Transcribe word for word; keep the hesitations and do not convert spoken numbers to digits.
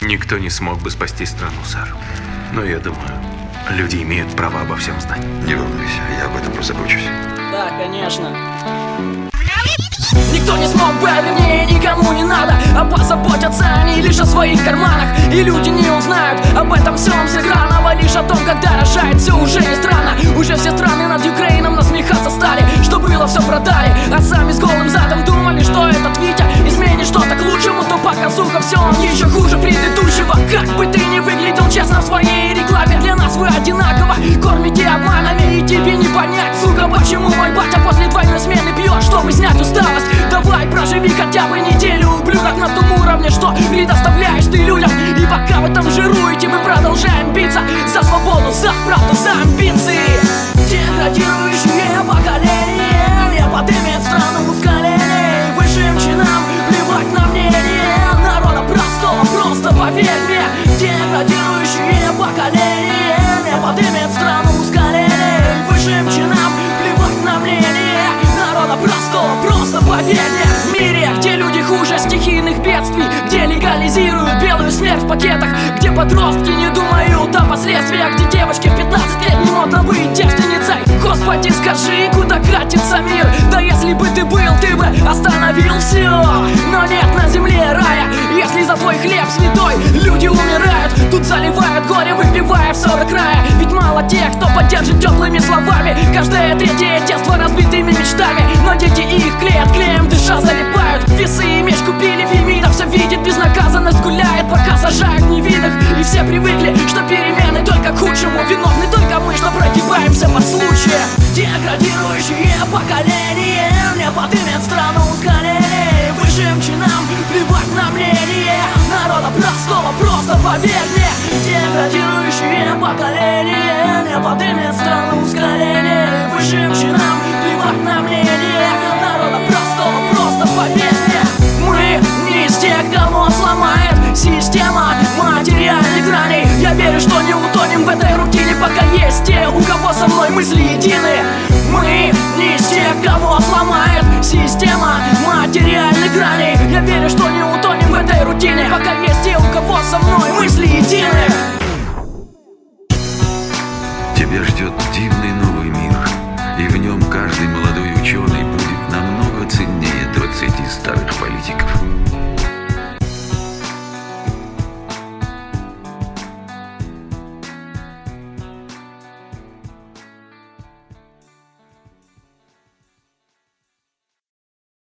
Никто не смог бы спасти страну, сэр. Но я думаю, люди имеют право обо всем знать. Не волнуйся, я об этом позабочусь. Да, конечно. Никто не смог бы, вернее, никому не надо. А позаботятся они лишь о своих карманах. И люди не узнают об этом всем с экранов, лишь о том, когда рожает все уже не странно. Уже все страны над Украином насмехаться стали, что было, все продали. А сами с голым задом думали, что этот Витя изменит что-то к лучшему. То показуха, все он еще хуже предыдущего. Как бы ты ни выглядел честно в своей рекламе, для нас вы одинаково кормите обманами. И тебе не понять, сука, почему мой батя после двойной смены пьет, чтобы снять усталость. Давай проживи хотя бы неделю, ублюдок, на том уровне, что предоставляешь ты людям. И пока вы там жируете, мы продолжаем биться за свободу, за правду, за амбиции. Деградирующее поколение не подымет страну с коленей. Высшим чинам плевать на мнение народа простого, просто поверь мне. Деградирующее поколение не подымет страну с коленей. Высшим чинам плевать на мнение народа простого, просто поверь мне. В мире, где люди хуже стихийных бедствий, где легализируют белую смерть в пакетах, где подростки не думают о последствиях, где девочке в пятнадцать лет не модно быть девственницей. Господи, скажи, куда катится мир? Да если бы ты был, ты бы остановил все. Но нет на земле рая, если за твой хлеб святой люди умирают. Тут заливают горе, выпивая все до края. Ведь мало тех, кто поддержит теплыми словами. Каждое третье детство разбитыми мечтами. Но дети их клеят клеем, дыша залипают. Весы и меч купили, Фемида все видит, безнаказанность гуляет, пока сажают невинных. И все привыкли, что перемены только к худшему. Виновны только мы, что прогибаемся под случаем. Деградирующее поколение не подымет страну с коленей. Высшим чинам плевать на мнение народа простого, просто поверь мне. Деградирующее поколение не подымет страну с коленей. Высшим чинам плевать на мнение народа простого, просто поверь мне. Мы не из тех, кого сломает система материальных граней. Я верю, что не утонем в этой рутине, пока есть те, у кого со мной мысли едины. Мы не из тех, кого сломает система материальных граней. Я верю, что не утонем в этой рутине, пока есть те, у кого со мной мысли едины. Тебя ждет дивный новый мир, и в нем каждый молодой ученый будет намного ценнее двадцати старых